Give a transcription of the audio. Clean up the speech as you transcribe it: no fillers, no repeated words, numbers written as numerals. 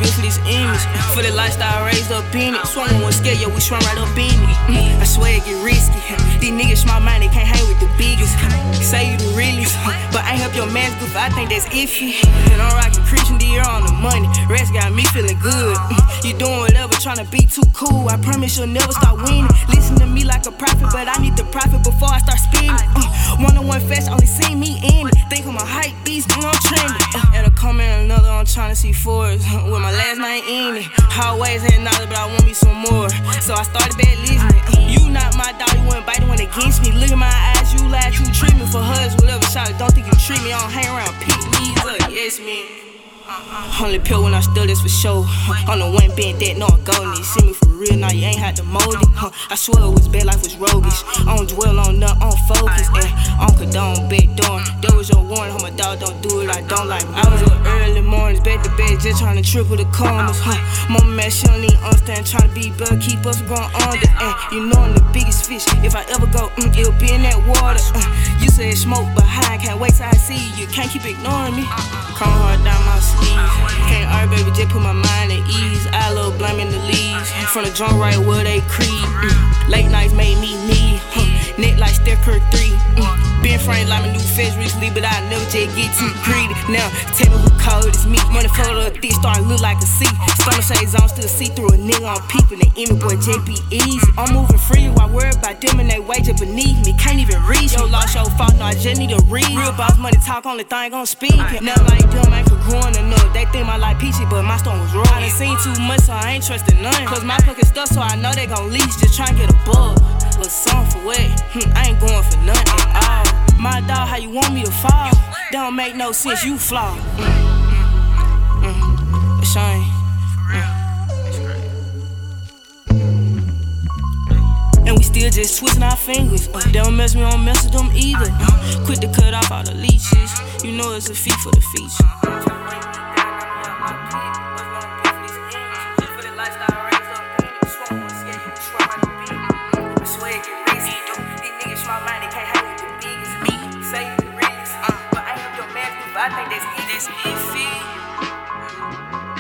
built for this image. For the lifestyle raised up in it. Swung on one scale, yeah, we swung right up in it. I swear it get risky. These niggas small minded, can't hang with the biggest. Say you the realest, but I ain't help your man's goof, I think that's iffy. And I'm rockin' Christian Dior on the money. Rest got me feeling good. You doing whatever, tryna be too cool. I promise you'll never start winning. Listen to me like a prophet, but I need the profit before I start spinning. One-on-one fast, only see me in it. Think I'm a hype beast, I'm trending. At a comment, another, I'm tryna see forwards with my last name in it. Always had knowledge, but I want me some more. So I started bad listening. You not my dog, you wouldn't bite the one against me. Look at my eyes, you lied, you treat me for hers, whatever shot. Don't think you treat me, I don't hang around, pick me up, yes man. Only pill when I still this for sure. On the one bent that, no I'm golden. You see me for real, now you ain't had to mold it. I swear it was bad, life was roguish. I don't dwell on nothing, I don't focus. I don't condone, backdoor. That was your warning, my dog don't do it, I don't like me. I was up early mornings, back to bed, just trying to triple the corners. Mama man, she don't even understand, trying to be better, keep us from going under. You know I'm the biggest fish, if I ever go, it'll be in that water. You said smoke, but high, can't wait till I see you. Can't keep ignoring me. Come hard down my sleeve. Can't argue, baby, just put my mind at ease. I love blaming the leaves. From the drum right where they creep. Late nights made me need. Neck like Steph Curry 3. Been framed like my new feds recently, but I never just get too greedy. Now, tell me who cold is me. Money photo of thick, starting look like a C. Stomach shades on, still see through a nigga on people. The enemy boy JP easy. I'm moving free while worried about them and they wager beneath me. Can't even reach. Yo, lost your fault, no, I just need to read. Real boss money talk, only thing gon' speak. Nothing like them ain't growing enough. They think my life peachy, but my stone was raw. I done seen too much, so I ain't trusting none. Cause my pocket stuff, so I know they gon' lease. Just tryna get a bug. But some for what? I ain't going for nothing at all. My dog, how you want me to fall? Don't make no sense, you flawed. A shame. And we still just twisting our fingers. They don't mess me, don't mess with them either. Quit to cut off all the leeches. You know it's a fee for the feature. I think that's iffy.